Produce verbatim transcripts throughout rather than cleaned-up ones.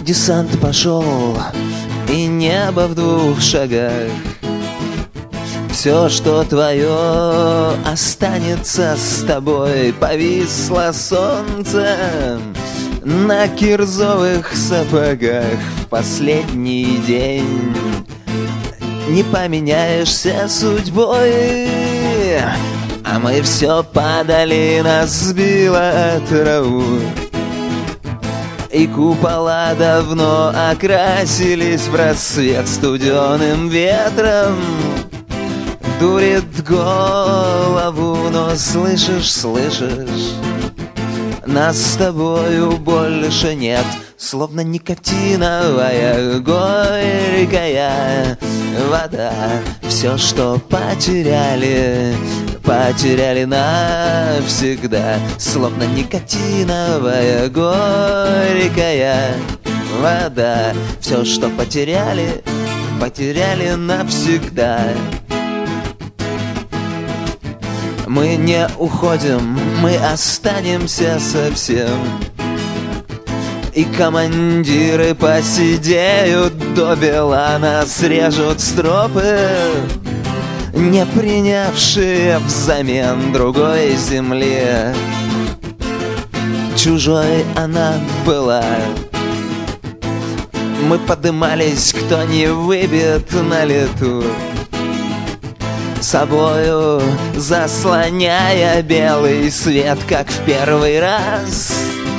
Десант пошел, и небо в двух шагах. Все, что твое, останется с тобой. Повисло солнце на кирзовых сапогах. В последний день не поменяешься судьбой. А мы все падали, нас сбило траву. И купола давно окрасились в рассвет студеным ветром. Дурит голову, но слышишь, слышишь, нас с тобою больше нет. Словно никотиновая горькая вода. Все, что потеряли, потеряли навсегда. Словно никотиновая горькая вода. Все, что потеряли, потеряли навсегда. Мы не уходим, мы останемся совсем. И командиры посидеют до бела, нас режут стропы, не принявшие взамен другой земли. Чужой она была. Мы подымались, кто не выбит на лету, собою заслоняя белый свет, как в первый раз,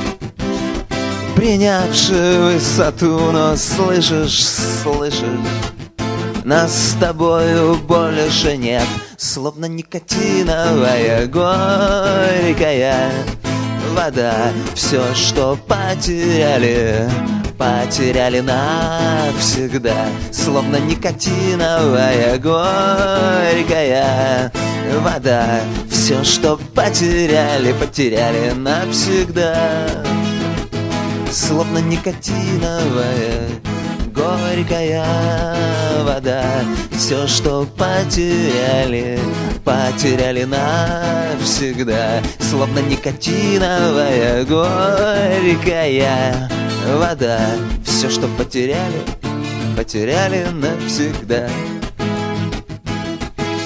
принявший высоту. Но слышишь, слышишь, нас с тобою больше нет. Словно никотиновая горькая вода. Все, что потеряли, потеряли навсегда. Словно никотиновая горькая вода. Все, что потеряли, потеряли навсегда. Словно никотиновая горькая вода. Все, что потеряли, потеряли навсегда. Словно никотиновая горькая вода. Все, что потеряли, потеряли навсегда.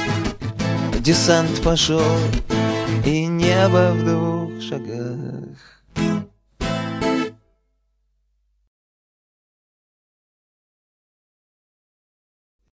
Десант пошел, и небо в двух шагах.